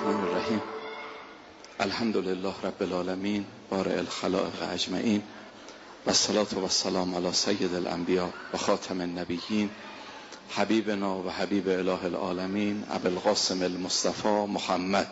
الرحمن الرحیم. الحمد لله رب العالمین بارئ الخلائق اجمعین و الصلاة و السلام علی سید الانبیاء و خاتم النبیین حبیبنا و حبیب اله العالمین ابی القاسم المصطفى محمد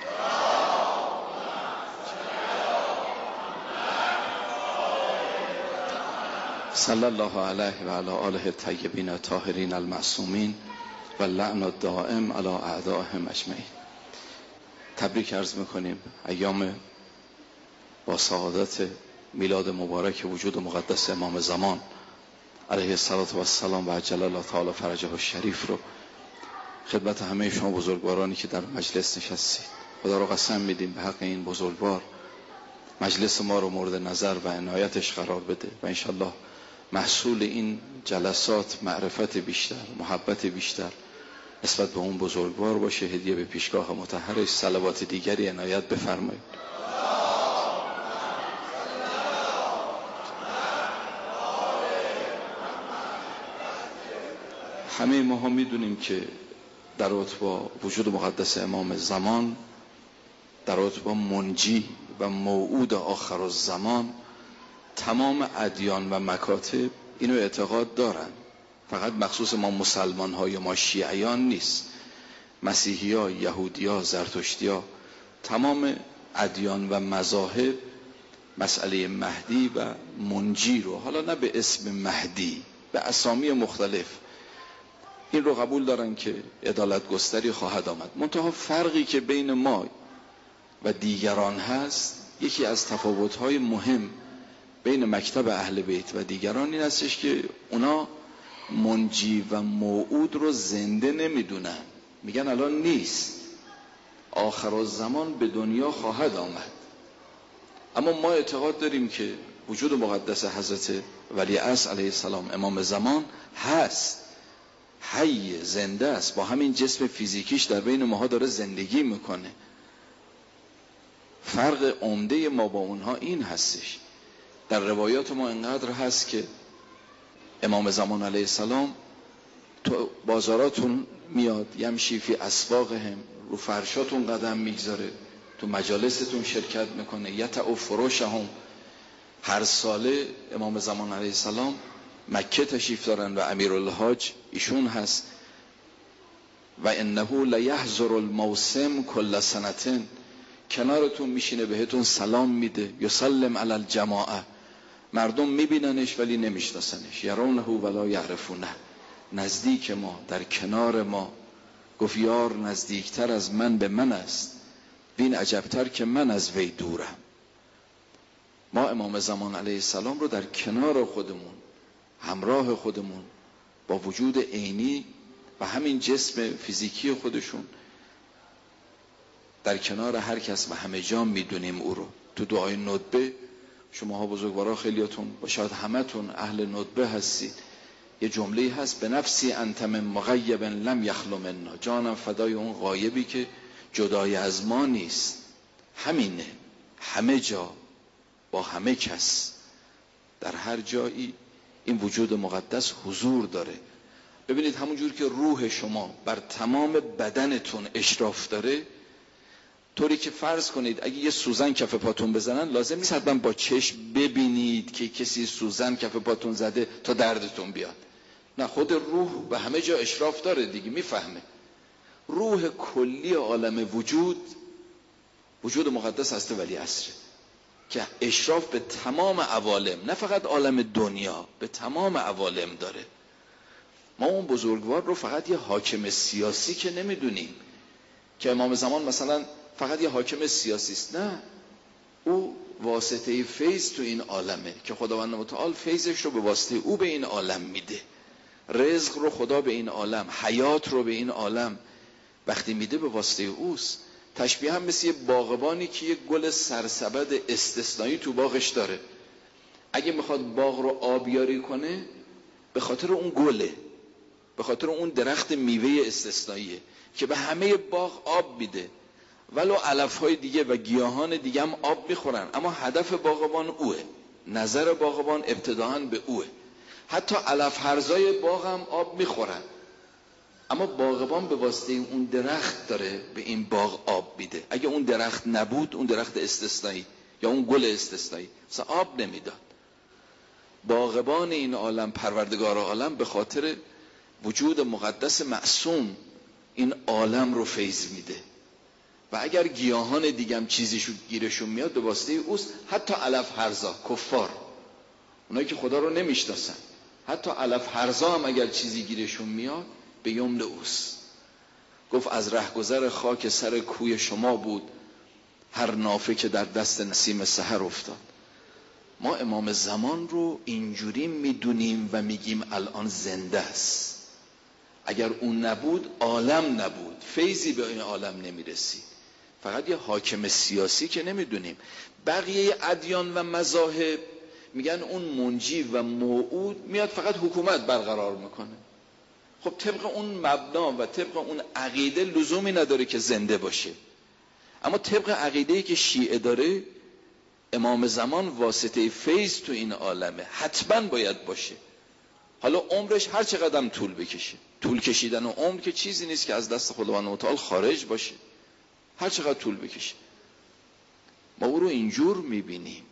صلی الله علیه و علی آله الطیبین الطاهرین المعصومین و لعن الدائم علی اعدائهم اجمعین. تبریک عرض میکنیم ایام با سعادت میلاد مبارک وجود مقدس امام زمان علیه السلام و عجل الله تعالی فرجه الشریف رو خدمت همه شما بزرگوارانی که در مجلس نشستید. خدا رو قسم میدیم به حق این بزرگوار مجلس ما رو مورد نظر و عنایتش قرار بده و انشالله محصول این جلسات معرفت بیشتر، محبت بیشتر نسبت به اون بزرگوار باشه. هدیه به پیشگاه مطهرش صلوات دیگری عنایت بفرمایید. همه ما هم میدونیم که در رابطه با وجود مقدس امام زمان، در رابطه با منجی و موعود آخر الزمان، تمام ادیان و مکاتب اینو اعتقاد دارن. فقط مخصوص ما مسلمان ها یا ما شیعیان نیست، مسیحی ها، یهودی ها، زرتشتی ها، تمام ادیان و مذاهب مسئله مهدی و منجی رو، حالا نه به اسم مهدی، به اسامی مختلف، این رو قبول دارن که عدالت گستری خواهد آمد. منتها فرقی که بین ما و دیگران هست، یکی از تفاوت‌های مهم بین مکتب اهل بیت و دیگران این هستش که اونا منجی و موعود رو زنده نمیدونن، میگن الان نیست، آخر الزمان به دنیا خواهد آمد. اما ما اعتقاد داریم که وجود مقدس حضرت ولیعصر علیه السلام امام زمان هست، حی، زنده است، با همین جسم فیزیکیش در بین ماها داره زندگی میکنه. فرق عمده ما با اونها این هستش. در روایات ما انقدر هست که امام زمان علیه السلام تو بازاراتون میاد، یمشی فی اسواقهم، رو فرشاتون قدم میگذاره، تو مجالستون شرکت میکنه، یتع فروشهم. هر ساله امام زمان علیه السلام مکه تشریف دارن و امیرالحاج ایشون هست. و انه لیحضر الموسم کل سنتین، کنارتون میشینه بهتون سلام میده، یسلم علی الجماعه، مردم میبیننش ولی نمیشناسنش، یرونه ولا یعرفونه، نزدیک ما، در کنار ما، گفت یار نزدیکتر از من به من است، وین عجبتر که من از وی دورم. ما امام زمان علیه السلام رو در کنار خودمون، همراه خودمون، با وجود عینی و همین جسم فیزیکی خودشون در کنار هر کس و همه جا میدونیم او رو. تو دعای ندبه شماها بزرگوارا خیلیاتون و شاید همتون اهل ندبه هستید، یه جمله هست به نفسی انت من مغیب لم یخلو منا، جانم فدای اون غایبی که جدای از ما نیست. همینه، همه جا، با همه کس، در هر جایی این وجود مقدس حضور داره. ببینید همونجور که روح شما بر تمام بدنتون اشراف داره، طوری که فرض کنید اگه یه سوزن کف پاتون بزنن، لازم نیست حتما با چشم ببینید که کسی سوزن کف پاتون زده تا دردتون بیاد. نه، خود روح به همه جا اشراف داره دیگه، میفهمه. روح کلی عالم وجود مقدس هست ولیعصر که اشراف به تمام عوالم، نه فقط عالم دنیا، به تمام عوالم داره. ما اون بزرگوار رو فقط یه حاکم سیاسی که نمیدونیم که امام زمان مثلا فقط یه حاکم سیاسی است، نه، او واسطه فیض تو این عالمه که خداوند متعال فیضش رو به واسطه او به این عالم میده. رزق رو خدا به این عالم، حیات رو به این عالم وقتی میده به واسطه اوست. تشبیه هم مثل یه باغبانی که یه گل سرسبد استثنایی تو باغش داره، اگه میخواد باغ رو آبیاری کنه به خاطر اون گله، به خاطر اون درخت میوه استثنائیه که به همه باغ آب میده، ولو علفهای دیگه و گیاهان دیگه هم آب میخورن، اما هدف باغبان اوه، نظر باغبان ابتداعاً به اوه. حتی علف هرزای باغ هم آب میخورن، اما باغبان به واسطه اون درخت داره به این باغ آب میده. اگه اون درخت نبود، اون درخت استثنایی یا اون گل استثنایی، مثلا آب نمیداد. باغبان این عالم، پروردگار عالم، به خاطر وجود مقدس معصوم این عالم رو فیض میده. و اگر گیاهان دیگم چیزیشون گیرشون میاد، به واسطه اوست. حتی علف هرزا، کفار، اونایی که خدا رو نمیشناسن، حتی علف هرزا هم اگر چیزی گیرشون میاد، به یمن اوست. گفت از رهگذر خاک سر کوی شما بود هر نافه که در دست نسیم سحر افتاد. ما امام زمان رو اینجوری میدونیم و میگیم الان زنده است. اگر اون نبود، عالم نبود، فیضی به این عالم نمیرسید. فقط یه حاکم سیاسی که نمیدونیم. بقیه ادیان و مذاهب میگن اون منجی و موعود میاد فقط حکومت برقرار میکنه. خب طبق اون مبنا و طبق اون عقیده لزومی نداره که زنده باشه. اما طبق عقیده‌ای که شیعه داره، امام زمان واسطه فیض تو این عالمه، حتما باید باشه. حالا عمرش هر چقدر طول بکشه. طول کشیدن و عمر که چیزی نیست که از دست خداوند متعال خارج باشه. هر چقدر طول بکشه. ما او رو اینجور میبینیم.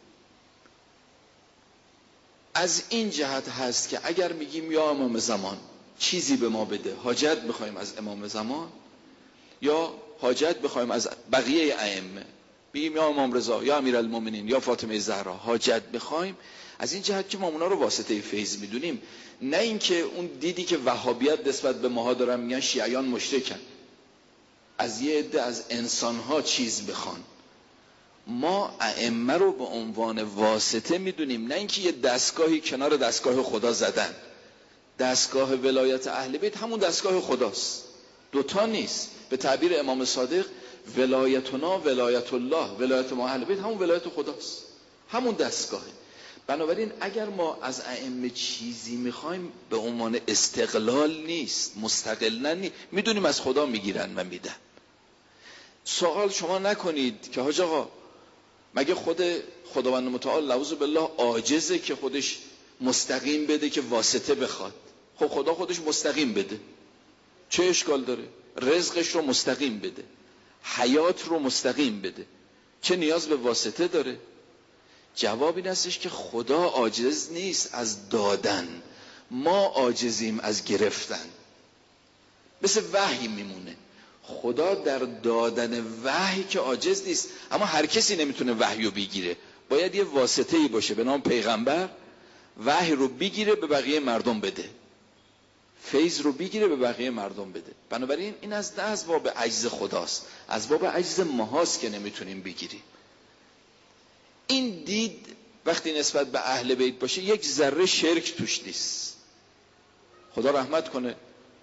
از این جهت هست که اگر میگیم یا امام زمان چیزی به ما بده، حاجت بخوایم از امام زمان یا حاجت بخوایم از بقیه ائمه، بگیم یا امام رضا یا امیرالمومنین یا فاطمه زهرا، حاجت بخوایم، از این جهت که ما اونا رو واسطه فیض میدونیم. نه اینکه اون دیدی که وهابیت نسبت به ماها دارن میگن شیعیان مشرکن، از یه عده از انسانها چیز بخوان. ما ائمه رو به عنوان واسطه میدونیم، نه اینکه یه دستگاهی کنار دستگاه خدا زدن. دستگاه ولایت اهل بیت همون دستگاه خداست، دوتا نیست. به تعبیر امام صادق ولایتنا ولایت الله، ولایت ما اهل بیت همون ولایت خداست، همون دستگاهه. بنابراین اگر ما از ائمه چیزی میخوایم به عنوان استقلال نیست، مستقلن نیست، میدونیم از خدا میگیرن و میدن. سوال شما نکنید که حاج آقا مگه خداوند متعال نعوذ بالله عاجزه که خودش مستقیم بده که واسطه بخواد؟ خب خدا خودش مستقیم بده، چه اشکال داره؟ رزقش رو مستقیم بده، حیات رو مستقیم بده، چه نیاز به واسطه داره؟ جواب این هستش که خدا عاجز نیست از دادن، ما عاجزیم از گرفتن. مثل وحی میمونه. خدا در دادن وحی که عاجز نیست، اما هر کسی نمیتونه وحی رو بگیره. باید یه واسطه‌ای باشه به نام پیغمبر، وحی رو بگیره به بقیه مردم بده، فیض رو بگیره به بقیه مردم بده. بنابراین این از باب عجز خداست، از باب عجز ماهاست که نمیتونیم بگیریم. این دید وقتی نسبت به اهل بیت باشه یک ذره شرک توش نیست. خدا رحمت کنه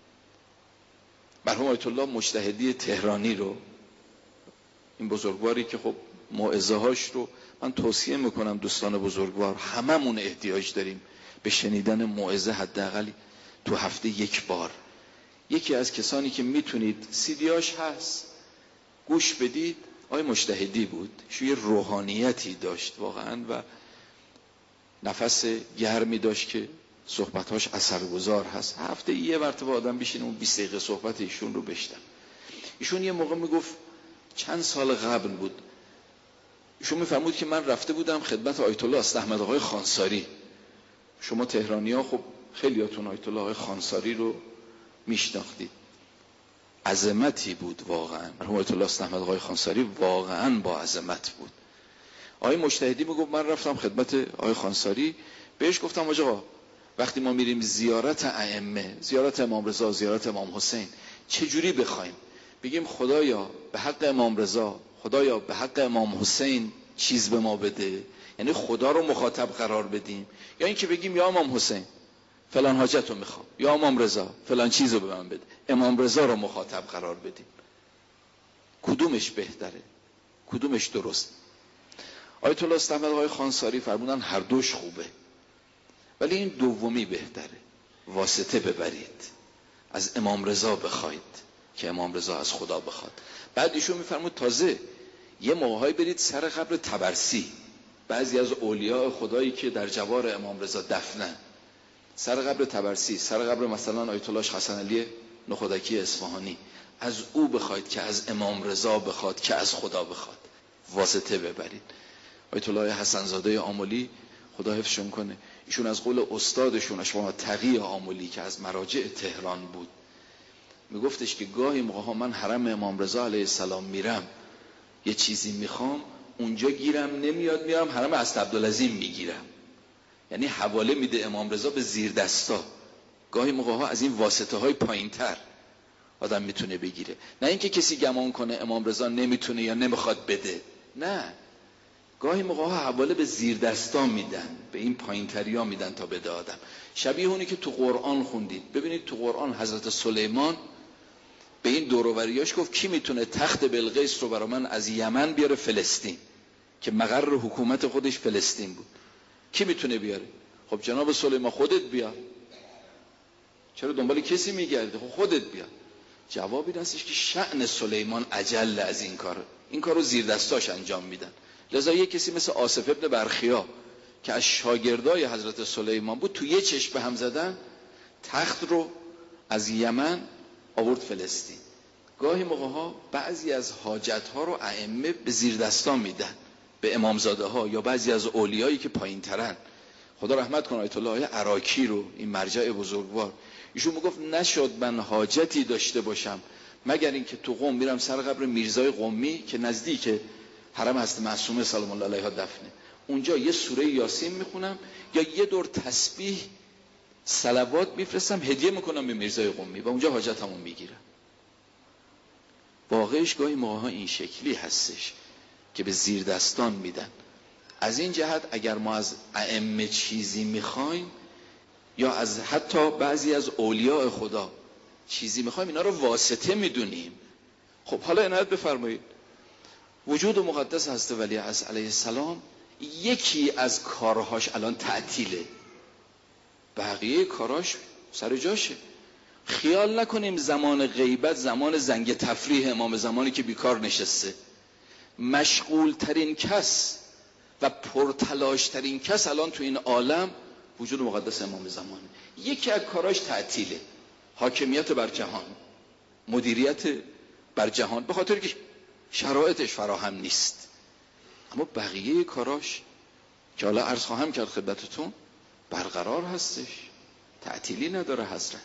مرحوم آیت الله مجتهدی تهرانی رو، این بزرگواری که خب موعظه هاش رو من توصیه میکنم دوستان بزرگوار، هممون احتیاج داریم به شنیدن موعظه حداقل تو هفته یک بار. یکی از کسانی که میتونید سیدیاش هست گوش بدید، آقای مجتهدی بود، یه روحانیتی داشت واقعا و نفس گرمی داشت که صحبتاش اثرگذار هست. هفته یه مرتبه آدم بشینه اون 20 دقیقه صحبت ایشون رو بشنوه. ایشون یه موقع میگفت، چند سال قبل بود، ایشون میفرمود که من رفته بودم خدمت آیت الله احمد آقای خانساری. شما تهرانی‌ها خب خیلیاتون آیت الله آقای خانساری رو میشناختید، عظمتی بود واقعا. مرحوم آیت الله احمد آقای خانساری واقعا با عظمت بود. آقای مجتهدی میگفت من رفتم خدمت آقای خانساری، بهش گفتم آقا وقتی ما میریم زیارت ائمه، زیارت امام رضا، زیارت امام حسین، چجوری بخوایم؟ بگیم خدایا به حق امام رضا، خدایا به حق امام حسین چیز به ما بده، یعنی خدا رو مخاطب قرار بدیم، یا اینکه بگیم یا امام حسین فلان حاجت رو میخوام، یا امام رضا فلان چیز رو به من بده، امام رضا رو مخاطب قرار بدیم؟ کدومش بهتره؟ کدومش درست؟ آیت الله احمد آقای خانساری فرمودن هر دوش خوبه، ولی این دومی بهتره. واسطه ببرید، از امام رضا بخواید که امام رضا از خدا بخواد. بعد ایشون میفرمود تازه یه موقعی برید سر قبر طبرسی، بعضی از اولیاء خدایی که در جوار امام رضا دفنن، سر قبر طبرسی، سر قبر مثلا آیت الله حسن علی نخودکی اصفهانی، از او بخواید که از امام رضا بخواد که از خدا بخواد، واسطه ببرید. آیت الله حسن زاده آملی خدا حفظشون کنه، ایشون از قول استادشون اشما تقی آملی که از مراجع تهران بود میگفتش که گاهی موقع من حرم امام رضا علیه السلام میرم یه چیزی میخوام، اونجا گیرم نمیاد، میرم حرم اسدعبدالعظیم میگیرم. یعنی حواله میده امام رضا به زیر دستا. گاهی موقع ها از این واسطه های پایین تر آدم میتونه بگیره، نه اینکه کسی گمان کنه امام رضا نمیتونه یا نمیخواد بده، نه، گاهی موقع ها حواله به زیر دستا میدن، به این پایین تری ها میدن تا بده آدم. شبیه اونی که تو قرآن خوندید. ببینید تو قرآن حضرت سلیمان به این دوروبریاش گفت کی میتونه تخت بلقیس رو برای من از یمن بیاره فلسطین، که مقر حکومت خودش فلسطین بود، کی میتونه بیاره؟ خب جناب سلیمان خودت بیا، چرا دنبال کسی میگردی؟ خب خودت بیا. جوابی هستش که شأن سلیمان اجل از این کار، این کارو زیر دستاش انجام میدن. لذا یک کسی مثل آصف ابن برخیا که از شاگردای حضرت سلیمان بود، تو یه چشم به هم زدن تخت رو از یمن آورد فلسطین. گاهی موقع ها بعضی از حاجت ها رو ائمه به زیر دستان میدن به امامزاده ها یا بعضی از اولیایی که پایین ترن. خدا رحمت کنه آیت الله عراقی رو، این مرجع بزرگوار، ایشون میگفت نشد من حاجتی داشته باشم مگر اینکه تو قم میرم سر قبر میرزای قمی که نزدیک حرم هست معصومه سلام الله علیها دفنه، اونجا یه سوره یاسین میخونم یا یه دور تسبیح صلوات میفرستم هدیه میکنم به میرزای قمی و اونجا حاجتمو میگیرم. واقعش گاهی موقع ها این شکلی هستش که به زیر دستان میدن. از این جهت اگر ما از ائمه چیزی میخوایم یا از حتی بعضی از اولیاء خدا چیزی میخوایم، اینا رو واسطه میدونیم. خب حالا عنایت بفرمایید، وجود مقدس حضرت ولی عصر علیه السلام یکی از کارهاش الان تعطیله، بقیه کاراش سر جاشه. خیال نکنیم زمان غیبت زمان زنگ تفریح امام زمانی که بیکار نشسته. مشغول ترین کس و پرتلاش ترین کس الان تو این عالم وجود مقدس امام زمانه. یکی از کاراش تعطیله، حاکمیت بر جهان، مدیریت بر جهان، به خاطر که شرایطش فراهم نیست. اما بقیه کاراش که حالا عرض خواهم کرد خدمتتون برقرار هستش، تعطیلی نداره حضرت.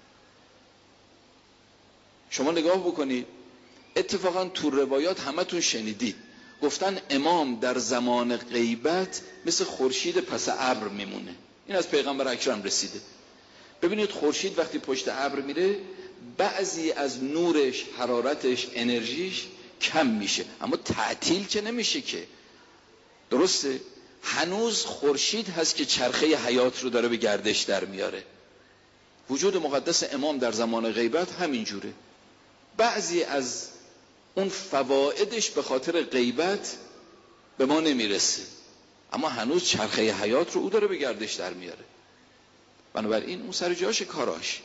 شما نگاه بکنید، اتفاقا تو روایات همتون شنیدید گفتن امام در زمان غیبت مثل خورشید پس ابر میمونه. این از پیغمبر اکرم رسیده. ببینید خورشید وقتی پشت ابر میره بعضی از نورش، حرارتش، انرژیش کم میشه، اما تعطیل که نمیشه که. درسته؟ هنوز خورشید هست که چرخه حیات رو داره به گردش در میاره. وجود مقدس امام در زمان غیبت همینجوره. بعضی از اون فوائدش به خاطر غیبت به ما نمیرسه، اما هنوز چرخه حیات رو او داره به گردش در میاره. بنابراین اون سر جاش کاراش.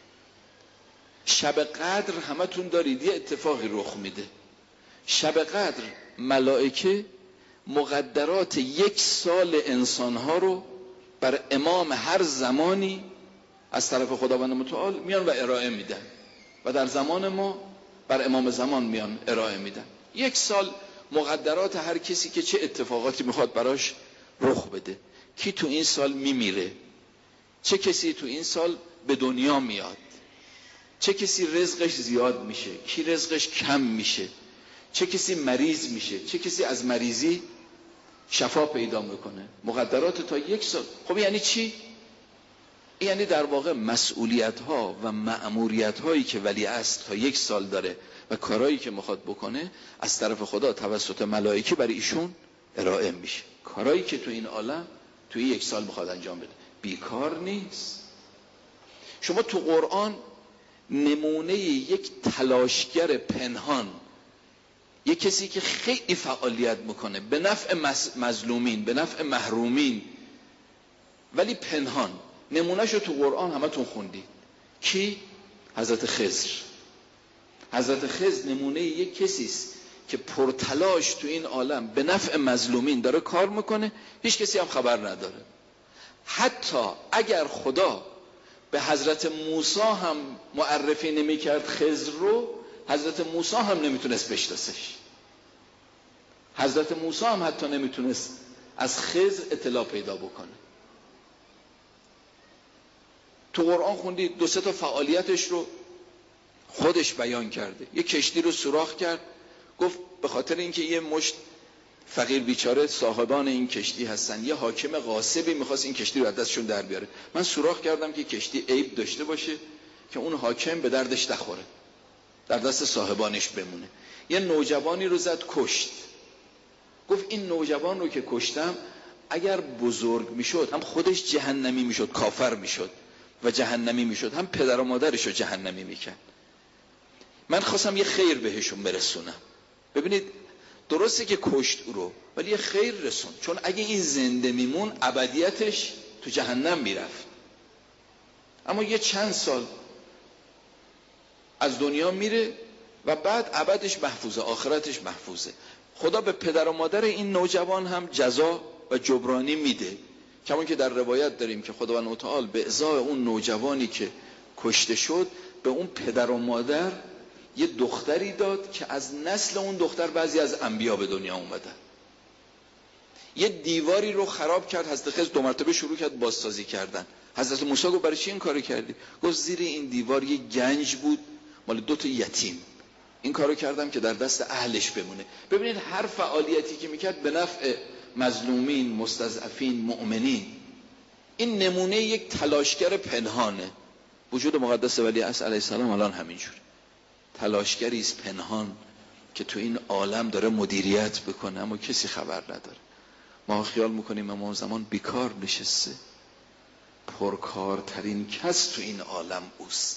شب قدر همتون دارید یه اتفاقی رخ میده. شب قدر ملائکه مقدرات 1 سال انسانها رو بر امام هر زمانی از طرف خداوند متعال میان و ارائه میدن و در زمان ما بر امام زمان میان ارائه میدن. 1 سال مقدرات هر کسی که چه اتفاقاتی میخواد براش رخ بده، کی تو این سال میمیره، چه کسی تو این سال به دنیا میاد، چه کسی رزقش زیاد میشه، کی رزقش کم میشه، چه کسی مریض میشه، چه کسی از مریضی شفا پیدا میکنه. مقدرات تا 1 سال. خب یعنی چی؟ یعنی در واقع مسئولیت ها و مأموریت هایی که ولیعصر تا 1 سال داره و کارهایی که میخواد بکنه از طرف خدا توسط ملائکه برای ایشون ارائه میشه. کارهایی که تو این عالم توی 1 سال میخواد انجام بده، بیکار نیست. شما تو قرآن نمونه یک تلاشگر پنهان، یک کسی که خیلی فعالیت میکنه به نفع مظلومین، به نفع محرومین، ولی پنهان، نمونهشو تو قرآن همتون خوندید. کی؟ حضرت خضر. حضرت خضر نمونه یک کسیست که پرتلاش تو این عالم به نفع مظلومین داره کار میکنه، هیچ کسی هم خبر نداره. حتی اگر خدا به حضرت موسی هم معرفی نمی کرد خضر رو، حضرت موسی هم نمیتونست بشناسش. حضرت موسی هم حتی نمیتونست از خضر اطلاع پیدا بکنه. تو قرآن خوندید 2-3 تا فعالیتش رو خودش بیان کرده. یه کشتی رو سوراخ کرد، گفت به خاطر اینکه یه مشت فقیر بیچاره صاحبان این کشتی هستن، یه حاکم غاصبی میخواست این کشتی رو از دستشون در بیاره، من سوراخ کردم که کشتی عیب داشته باشه که اون حاکم به دردش نخوره، در دست صاحبانش بمونه. یه نوجوانی رو زد کشت، گفت این نوجوان رو که کشتم اگر بزرگ میشد هم خودش جهنمی میشد، کافر میشد و جهنمی میشد، هم پدر و مادرش رو جهنمی میکرد. من خواستم یه خیر بهشون برسونم. ببینید درسته که کشت او رو، ولی یه خیر رسون، چون اگه این زنده میمون ابدیتش تو جهنم میرفت. اما یه چند سال از دنیا میره و بعد ابدش محفوظه، آخرتش محفوظه. خدا به پدر و مادر این نوجوان هم جزا و جبرانی میده، کما که در روایت داریم که خداوند متعال به ازای اون نوجوانی که کشته شد به اون پدر و مادر یه دختری داد که از نسل اون دختر بعضی از انبیا به دنیا اومدن. یه دیواری رو خراب کرد، حضرت خضر 2 مرتبه شروع کرد بازسازی کردن. حضرت موسی گفت برای چی این کارو کردی؟ گفت زیر این دیوار یه گنج بود مال 2 تا یتیم، این کارو کردم که در دست اهلش بمونه. ببینید هر فعالیتی که میکرد به نفع مظلومین، مستضعفین، مؤمنین. این نمونه یک تلاشگر پنهانه. وجود مقدس ولی عصر علیه السلام الان همینجوره، تلاشگری است پنهان که تو این عالم داره مدیریت بکنه اما کسی خبر نداره. ما خیال میکنیم امام زمان بیکار نشسته، پرکارترین کس تو این عالم اوست.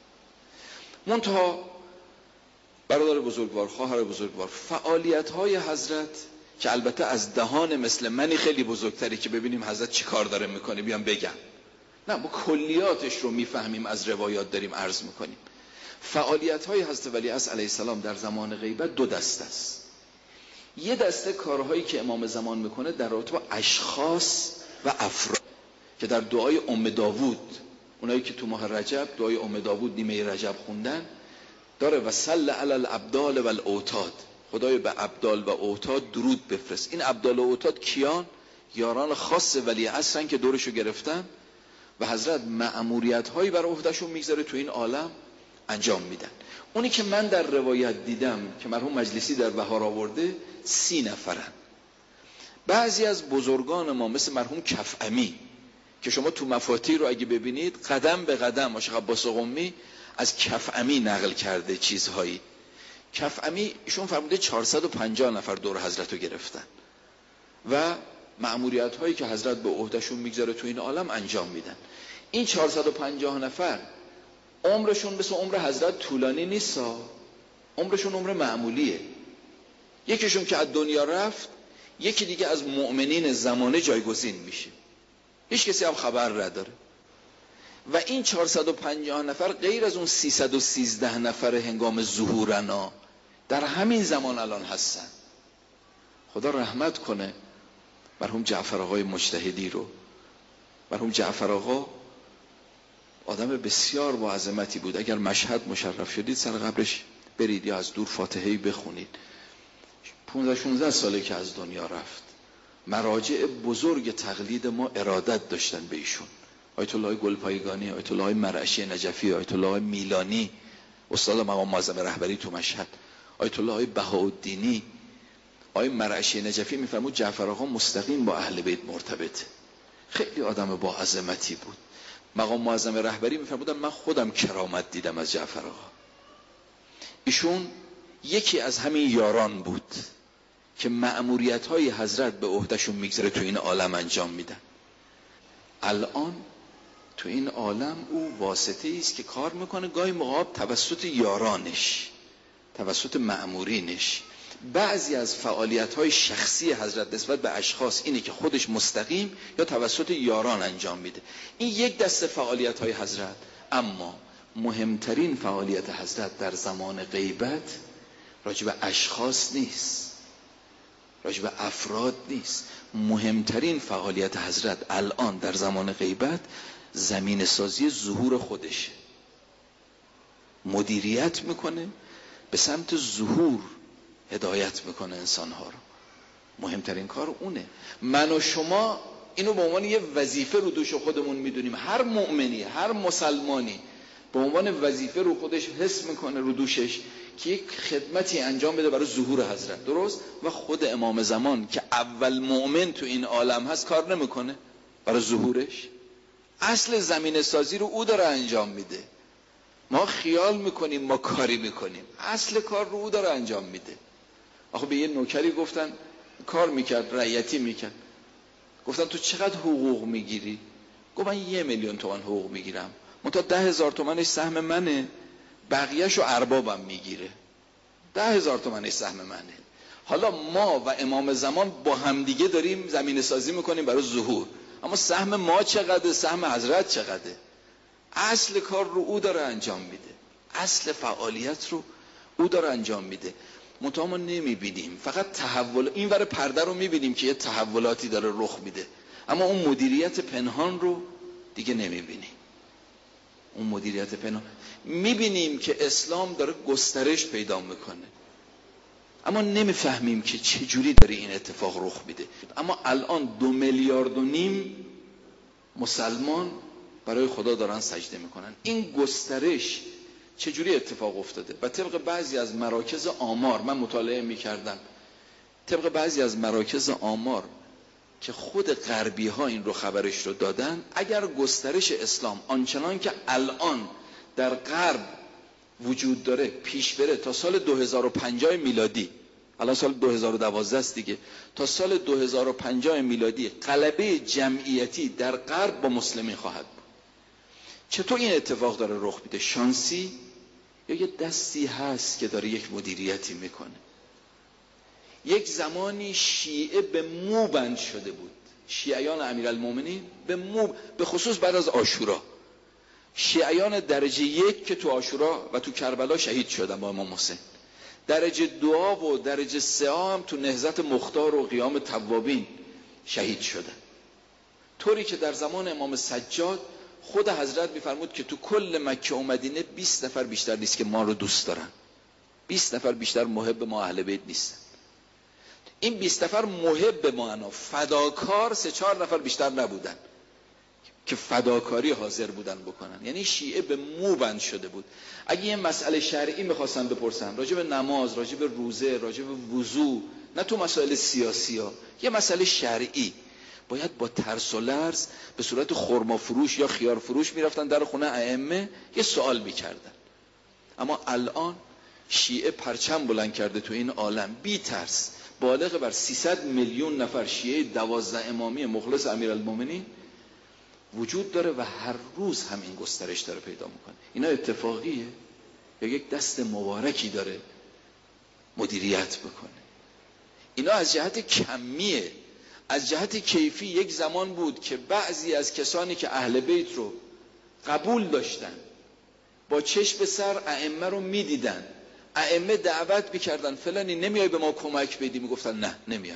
منتها برادر بزرگوار، خواهر بزرگوار، فعالیت‌های حضرت که البته از دهان مثل منی خیلی بزرگتری که ببینیم حضرت چی کار داره میکنه بیام بگم، نه، ما کلیاتش رو میفهمیم، از روایات داریم عرض میکنیم. فعالیت‌های حضرت ولیعصر علیه السلام در زمان غیبت 2 دسته است. یه دسته کارهایی که امام زمان میکنه در رابطه با اشخاص و افراد که در دعای ام داوود، اونایی که تو ماه رجب دعای ام داوود نیمه رجب خوندن داره، و صل علی الابدال و الاوتاد، خدای به ابدال و اوتاد درود بفرست. این ابدال و اوتاد کیان؟ یاران خاص ولیعصرن که دورشو گرفتن و حضرت مأموریت‌هایی بر عهدهشون میگذاره تو این عالم انجام میدن. اونی که من در روایت دیدم که مرحوم مجلسی در بهار آورده 30 نفرن. بعضی از بزرگان ما مثل مرحوم کفعمی که شما تو مفاتیح رو اگه ببینید قدم به قدم شیخ عباس قمی از کفعمی نقل کرده چیزهایی. کفعمی ایشون فرموده 450 نفر دور حضرت رو گرفتن و مأموریت هایی که حضرت به عهدهشون میگذاره تو این عالم انجام میدن. این 450 نفر عمرشون مثل عمر حضرت طولانی نیست، عمرشون عمر معمولیه. یکیشون که از دنیا رفت، یکی دیگه از مؤمنین زمانه جایگزین میشه، هیچ کسی هم خبر نداره. و این 450 نفر غیر از اون 313 نفر هنگام ظهورنا در همین زمان الان هستن. خدا رحمت کنه مرحوم جعفر آقای مجتهدی رو. مرحوم جعفر آقا آدم بسیار با عظمتی بود. اگر مشهد مشرف شدید سر قبرش برید یا از دور فاتحه‌ای بخونید. 15-16 ساله که از دنیا رفت. مراجع بزرگ تقلید ما ارادت داشتن به ایشون. آیت الله گلپایگانی، آیت الله مرعشی نجفی، آیت الله میلانی، استاد مقام معظم رهبری تو مشهد، آیت الله بهاءالدینی. آیت مرعشی نجفی میفرمود جعفر آقا مستقیم با اهل بیت مرتبط، خیلی آدم با عظمتی بود. مقام معظم رهبری میفرمودن من خودم کرامت دیدم از جعفر آقا. ایشون یکی از همین یاران بود که مأموریت‌های حضرت به عهدهشون میگذره تو این عالم انجام میدن. الان تو این عالم او واسطه است که کار میکنه، گاهی موقع توسط یارانش، توسط مأمورینش. بعضی از فعالیت‌های شخصی حضرت نسبت به اشخاص اینه که خودش مستقیم یا توسط یاران انجام میده. این یک دسته فعالیت‌های حضرت. اما مهمترین فعالیت حضرت در زمان غیبت راجع به اشخاص نیست، راجع به افراد نیست. مهمترین فعالیت حضرت الان در زمان غیبت زمین سازی ظهور خودشه، مدیریت میکنه، به سمت ظهور هدایت میکنه انسانها رو. مهمترین کار اونه. من و شما اینو به عنوان یه وظیفه رو دوش خودمون میدونیم. هر مؤمنی، هر مسلمانی به عنوان وظیفه رو خودش حس میکنه رو دوشش که یک خدمتی انجام بده برای ظهور حضرت. درست؟ و خود امام زمان که اول مؤمن تو این عالم هست کار نمیکنه برای ظهورش؟ اصل زمین سازی رو او داره انجام میده. ما خیال میکنیم ما کاری میکنیم، اصل کار رو او داره انجام میده. آخه به یه نوکری گفتن کار میکرد، رعیتی میکرد، گفتن تو چقدر حقوق میگیری؟ گفت من 1,000,000 تومان حقوق میگیرم، منتها 10,000 تومنش سهم منه، بقیهشو اربابم میگیره. 10,000 تومنش سهم منه. حالا ما و امام زمان با همدیگه داریم زمین سازی میکنیم برای ظهور، اما سهم ما چقدر؟ سهم حضرت چقدره؟ اصل کار رو او داره انجام میده، اصل فعالیت رو او داره انجام میده. منتها ما نمیبینیم، فقط تحول این ور پرده رو میبینیم که یه تحولاتی داره رخ میده، اما اون مدیریت پنهان رو دیگه نمیبینیم. اون مدیریت پنهان میبینیم که اسلام داره گسترش پیدا میکنه، اما نمیفهمیم که چجوری داره این اتفاق رخ میده. اما الان 2,5 میلیارد مسلمان برای خدا دارن سجده میکنن. این گسترش چجوری اتفاق افتاده؟ و طبق بعضی از مراکز آمار، من مطالعه میکردم، طبق بعضی از مراکز آمار که خود غربی ها این رو خبرش رو دادن، اگر گسترش اسلام آنچنان که الان در غرب وجود داره پیش بره تا سال 2050 میلادی، الان سال 2012 است دیگه، تا سال 2050 میلادی غلبه جمعیتی در غرب با مسلمین خواهد بود. چطور این اتفاق داره رخ میده؟ شانسی یا یه دستی هست که داره یک مدیریتی میکنه؟ یک زمانی شیعه به مو بند شده بود، شیعیان امیرالمومنین به مو، به خصوص بعد از عاشورا، شیعیان درجه 1 که تو عاشورا و تو کربلا شهید شدن با امام حسین، درجه 2 و درجه 3 هم تو نهضت مختار و قیام توابین شهید شدن. طوری که در زمان امام سجاد خود حضرت میفرمود که تو کل مکه و مدینه 20 نفر بیشتر نیست که ما رو دوست دارن، 20 نفر بیشتر محب ما اهل بیت نیستن. این 20 نفر محب ما انا فداکار 3-4 نفر بیشتر نبودن که فداکاری حاضر بودن بکنن. یعنی شیعه به مو بند شده بود. اگه یه مسئله شرعی میخواستن بپرسن، راجع به نماز، راجع به روزه، راجع به وضو، نه تو مسائل سیاسی ها، یه مسئله شرعی، باید با ترس و لرز به صورت خرما فروش یا خیار فروش میرفتن در خونه ائمه یه سوال میکردن. اما الان شیعه پرچم بلند کرده تو این عالم، بی ترس، بالغ بر 300 میلیون نفر شیعه 12 امامی مخلص امیرالمومنین وجود داره و هر روز همین گسترش داره پیدا میکنه. اینا اتفاقیه یا یک دست مبارکی داره مدیریت بکنه؟ اینا از جهت کمیه. از جهت کیفی یک زمان بود که بعضی از کسانی که اهل بیت رو قبول داشتن با چشم سر ائمه رو میدیدن، ائمه دعوت میکردن فلانی نمیای به ما کمک بدی، میگفتن نه نمیان.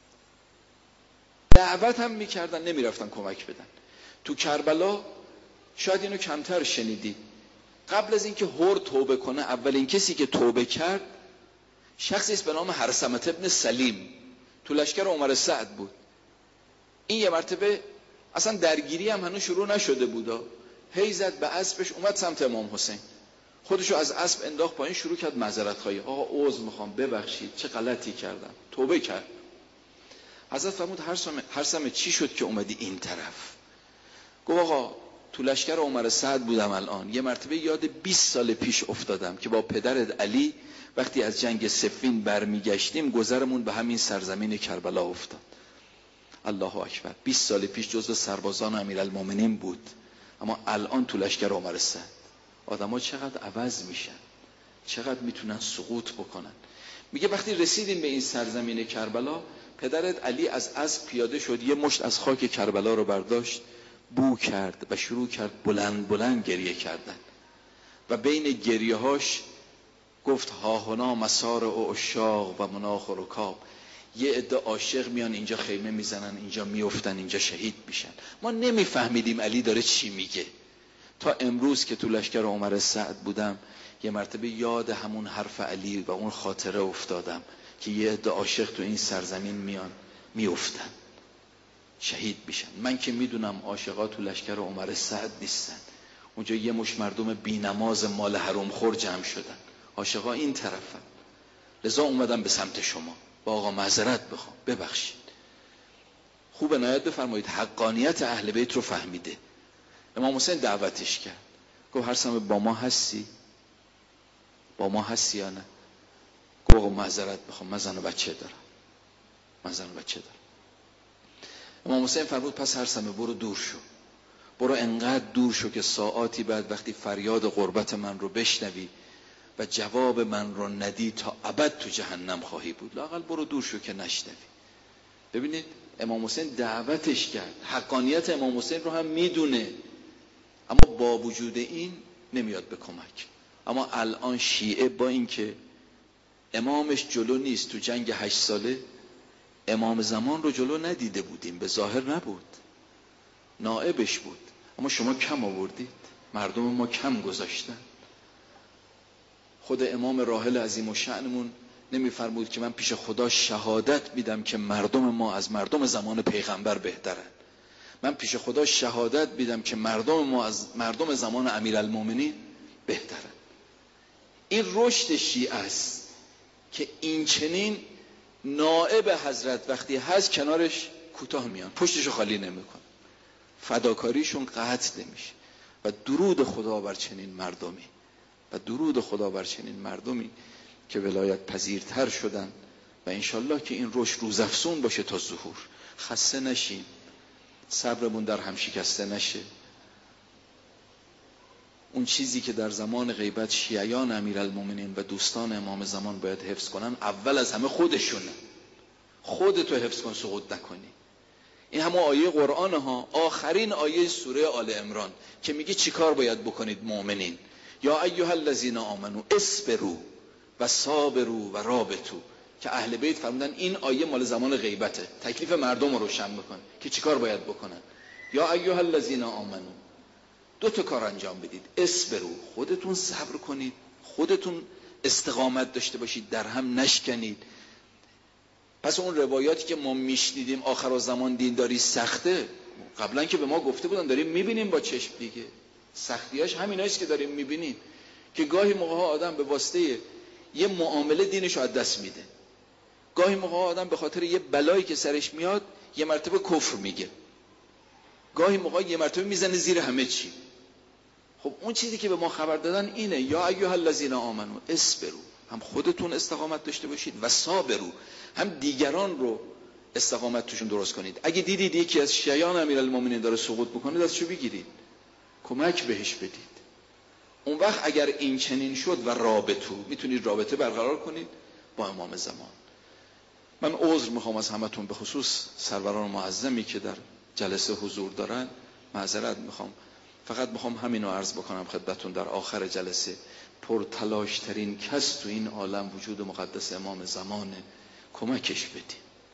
دعوت هم میکردن نمیرفتن کمک بدن. تو کربلا شاید اینو کمتر شنیدید، قبل از اینکه هور توبه کنه اولین کسی که توبه کرد شخصی است به نام هرثمة ابن سلیم، تو لشکر عمر سعد بود. این یه مرتبه اصلا درگیری هم هنوز شروع نشده بود، هی زد به اسبش اومد سمت امام حسین، خودشو از اسب انداخت پایین، شروع کرد معذرت خواهی، آقا عذر میخوام ببخشید چه غلطی کردم، توبه کرد. حضرت فرمود هرثمة چی شد که اومدی این طرف؟ گفت آقا تو لشکر عمر سعد بودم، الان یه مرتبه یاد 20 سال پیش افتادم که با پدرت علی وقتی از جنگ صفین برمیگشتیم گذرمون به همین سرزمین کربلا افتاد. الله اکبر، 20 سال پیش جزو سربازان امیرالمومنین بود، اما الان تو لشکر عمر سعد. آدم‌ها چقدر عوض میشن، چقدر میتونن سقوط بکنن. میگه وقتی رسیدیم به این سرزمین کربلا، پدرت علی از اسب پیاده شد، یه مشت از خاک کربلا رو برداشت، بو کرد و شروع کرد بلند بلند گریه کردن و بین گریه‌هاش گفت ها هنا مسار و عشاق و مناخ و رکاب. یه عده عاشق میان اینجا خیمه میزنن، اینجا میافتن، اینجا شهید میشن. ما نمیفهمیدیم علی داره چی میگه تا امروز که تو لشکر عمر سعد بودم یه مرتبه یاد همون حرف علی و اون خاطره افتادم که یه عده عاشق تو این سرزمین میان میافتن، شهید میشن. من که میدونم عاشقا تو لشکر عمر سعد نیستن، اونجا یه مش مردم بی‌نماز مال حرام خور جمع شدن، عاشقا این طرفن. لذا اومدم به سمت شما با آقا معذرت بخوام، ببخشید. خوب عنایت بفرمایید، حقانیت اهل بیت رو فهمیده. امام حسین دعوتش کرد، گفت هر سمه با ما هستی؟ با ما هستی یا نه؟ گفت آقا معذرت بخوام، من زن و بچه دارم، من زن و بچه دارم. امام حسین فرمود پس هر سمه برو دور شو، برو انقدر دور شو که ساعاتی بعد وقتی فریاد غربت من رو بشنوی و جواب من رو ندی تا ابد تو جهنم خواهی بود. لااقل برو دور شو که نشنوی. ببینید امام حسین دعوتش کرد، حقانیت امام حسین رو هم میدونه، اما با وجود این نمیاد به کمک. اما الان شیعه با اینکه امامش جلو نیست، تو جنگ 8 ساله امام زمان رو جلو ندیده بودیم، به ظاهر نبود، نائبش بود، اما شما کم آوردید، مردم ما کم گذاشتن. خود امام راحل عظیم الشأنمون نمیفرمود که من پیش خدا شهادت میدم که مردم ما از مردم زمان پیغمبر بهترن؟ من پیش خدا شهادت میدم که مردم ما از مردم زمان امیرالمومنین بهترن. این رشد شیعه است که این چنین نائب حضرت وقتی هست کنارش کوتاه میان، پشتشو خالی نمیکن، فداکاریشون قطع نمیشه. و درود خدا بر چنین مردمی، و درود خدا بر چنین مردمی که ولایت پذیرتر شدن و انشالله که این رشد روزافزون باشه تا ظهور. خسته نشیم، صبرمون در هم شکسته نشه. اون چیزی که در زمان غیبت شیعیان امیرالمومنین و دوستان امام زمان باید حفظ کنن، اول از همه خودشونه. خودتو حفظ کن، سقوط نکنی. این همه آیه قرآن ها، آخرین آیه سوره آل عمران که میگه چیکار باید بکنید مؤمنین، یا ایها الذین آمنو اصبروا و صابروا و رابطوا، که اهل بیت فرمودن این آیه مال زمان غیبته، تکلیف مردم رو روشن بکن که چیکار باید بکنن. یا ایها الذین آمنو، 2 تا کار انجام بدید، اصبروا، خودتون صبر کنید، خودتون استقامت داشته باشید، در هم نشکنید. پس اون روایاتی که ما میشنیدیم آخرالزمان دینداری سخته، قبلا که به ما گفته بودن داریم میبینیم با چشم دیگه، سختیاش همینایست که داریم میبینیم، که گاهی موقع آدم به واسطه یه معامله دینش رو از دست میده، گاهی موقع آدم به خاطر یه بلایی که سرش میاد یه مرتبه کفر میگه، گاهی موقع یه مرتبه میزنه زیر همه چی. خب اون چیزی که به ما خبر دادن اینه، یا ایها الذین آمنو اصبروا، هم خودتون استقامت داشته باشید، و صابروا، هم دیگران رو استقامت توشون درست کنید. اگه دیدید یکی از شیعیان امیرالمومنین داره سقوط میکنه، دستشو بگیرید، کمک بهش بدید. اون وقت اگر این چنین شد و رابطو، میتونید رابطه برقرار کنید با امام زمان. من عذر میخوام از همتون، به خصوص سروران معظمی که در جلسه حضور دارن، معذرت میخوام. فقط میخوام همینو عرض بکنم خدمتتون، در آخر جلسه پرتلاش ترین کس تو این عالم وجود مقدس امام زمانه، کمکش بدیم،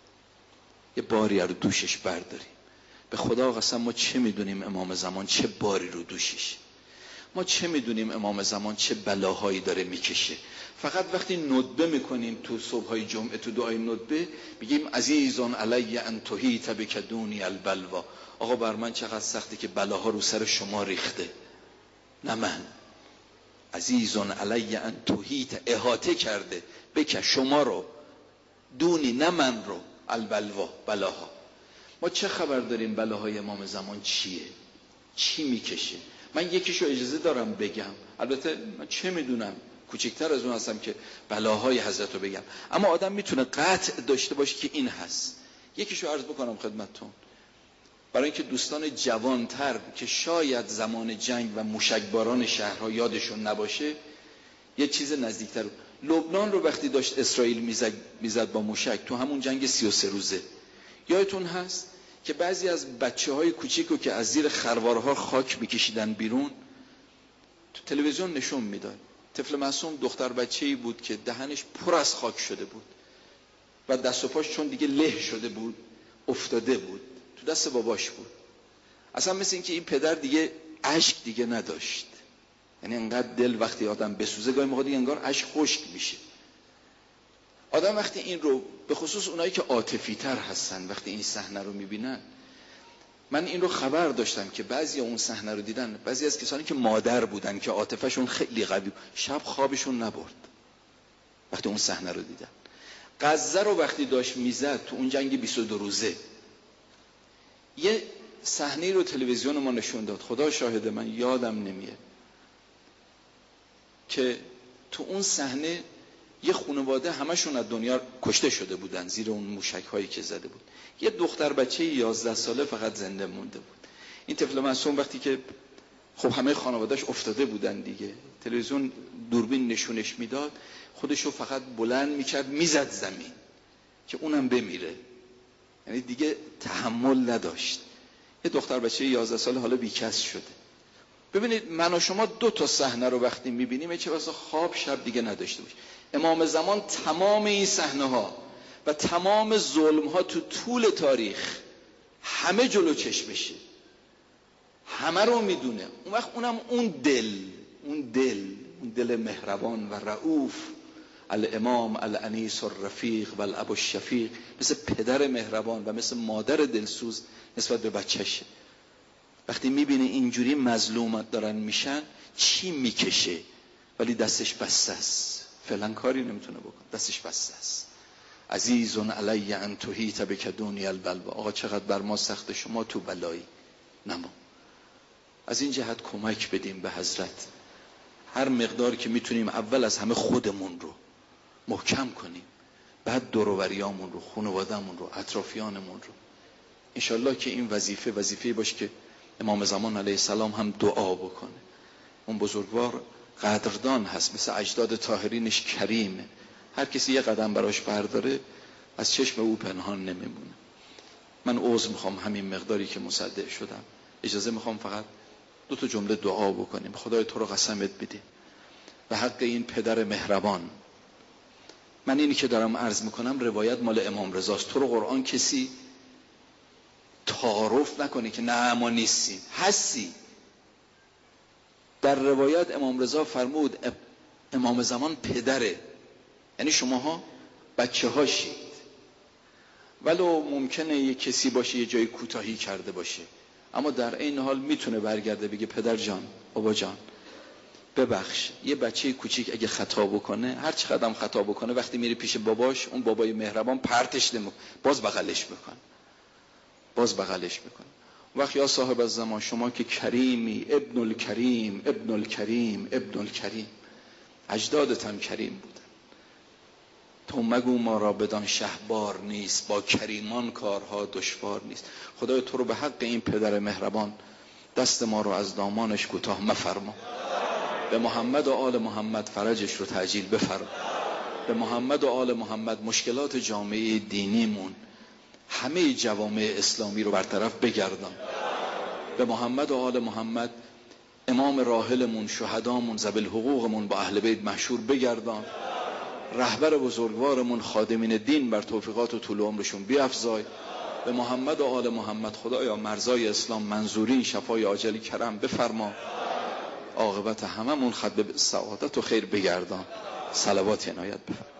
یه باری رو دوشش برداریم. به خدا قسم ما چه میدونیم امام زمان چه باری رو دوشش، ما چه میدونیم امام زمان چه بلاهایی داره میکشه. فقط وقتی ندبه میکنیم تو صبحای جمعه، تو دعای ندبه میگیم عزیزان علی ان تحیط بک دونی البلوا، آقا بر من چقدر سخته که بلاها رو سر شما ریخته، نه من. عزیزان علی ان تحیط، احاطه کرده، بک، شما رو، دونی، نه من رو، البلوا، بلاها. ما چه خبر داریم بلاهای امام زمان چیه، چی میکشه؟ من یکیشو اجازه دارم بگم، البته من چه میدونم، کوچکتر از اون هستم که بلاهای حضرت رو بگم، اما آدم میتونه قطع داشته باشه که این هست. یکیشو عرض بکنم خدمتتون، برای اینکه دوستان جوانتر که شاید زمان جنگ و موشکباران شهرها یادشون نباشه، یه چیز نزدیکتر. لبنان رو وقتی داشت اسرائیل میزد با موشک تو همون جنگ 33 روزه، یادتون هست که بعضی از بچه‌های کوچیکو که از زیر خروارها خاک میکشیدن بیرون، تو تلویزیون نشون میداد. طفل معصوم دختر بچه‌ای بود که دهنش پر از خاک شده بود، و دست و پاش چون دیگه له شده بود افتاده بود، تو دست باباش بود. اصلا مثل این که این پدر دیگه اشک دیگه نداشت. یعنی انقدر دل وقتی آدم بسوزه گاهی موقع دیگه انگار اشک خشک میشه. آدم وقتی این رو، به خصوص اونایی که عاطفی تر هستن، وقتی این صحنه رو میبینن، من این رو خبر داشتم که بعضی اون صحنه رو دیدن، بعضی از کسانی که مادر بودن که عاطفه‌شون خیلی قوی بود، شب خوابشون نبرد وقتی اون صحنه رو دیدن. غزه رو وقتی داشت میزد تو اون جنگ 22 روزه، یه صحنه رو تلویزیون ما نشون داد، خدا شاهده من یادم نمیاد، که تو اون صحنه یه خانواده همشون از دنیا کشته شده بودن زیر اون موشک هایی که زده بود. یه دختر بچه 11 ساله فقط زنده مونده بود. این طفل معصوم وقتی که خب همه خانواده‌اش افتاده بودن دیگه، تلویزیون دوربین نشونش میداد، خودشو فقط بلند میکرد میزد زمین که اونم بمیره، یعنی دیگه تحمل نداشت. یه دختر بچه 11 ساله حالا بیکس شده. ببینید من و شما 2 صحنه رو وقتی میبینیم چه واسه خواب شب دیگه نداشته باش. امام زمان تمام این صحنه ها و تمام ظلم ها تو طول تاریخ همه جلو چشمشه، همه رو میدونه. اون وقت اونم اون دل مهربان و رؤوف، الامام الانیس الرفیق و الاب الشفیق، مثل پدر مهربان و مثل مادر دلسوز نسبت به بچهشه. وقتی میبینه اینجوری مظلومت دارن میشن چی میکشه، ولی دستش بسته است، فعلا کاری نمیتونه بکن، دستش بسته است. عزیزون علی ان تحیط بک دنیا البلوا، آقا چقدر بر ما سخت، شما تو بلایی نما. از این جهت کمک بدیم به حضرت، هر مقدار که میتونیم اول از همه خودمون رو محکم کنیم، بعد دور و بریامون رو، خانواده‌مون رو، اطرافیانمون رو. انشالله که این وظیفه باشه که امام زمان علیه السلام هم دعا بکنه. اون بزرگوار قدردان هست، مثل اجداد طاهرینش کریمه، هر کسی یه قدم براش برداره از چشم او پنهان نمیمونه. من عذر میخوام همین مقداری که مصدق شدم، اجازه میخوام فقط 2 جمله دعا بکنیم. خدای تو رو قسمت بده به حق این پدر مهربان. من اینی که دارم عرض میکنم روایت مال امام رضاست، تو رو قرآن کسی تعارف نکنه که نه ما نیستیم، هستی. در روایت امام رضا فرمود امام زمان پدره، یعنی شماها بچه هاشید، ولو ممکنه یه کسی باشه یه جای کوتاهی کرده باشه، اما در این حال میتونه برگرده بگه پدر جان، بابا جان ببخش. یه بچه کوچیک اگه خطا بکنه، هر چقدر خطا بکنه، وقتی میره پیش باباش، اون بابای مهربان پرتش نمیکنه، باز بغلش میکنه. وقت یا صاحب الزمان، شما که کریمی، ابن الکریم، اجدادت هم کریم بودن، تو مگو ما را بدان شهبار نیست، با کریمان کارها دشوار نیست. خدای تو رو به حق این پدر مهربان دست ما رو از دامانش کوتاه مفرما، به محمد و آل محمد فرجش رو تعجیل بفرما، به محمد و آل محمد مشکلات جامعه دینیمون، همه جوامع اسلامی رو برطرف بگردان، به محمد و آل محمد امام راحلمون، شهدامون، ذوی الحقوقمون با اهل بیت محشور بگردان، رهبر بزرگوارمون خادمین دین بر توفیقات و طول عمرشون بیفزای، به محمد و آل محمد خدایا مرزای اسلام منظورین شفای عاجل کرم بفرما، عاقبت هممون ختم به سعادت و خیر بگردان. صلوات عنایت بفرما.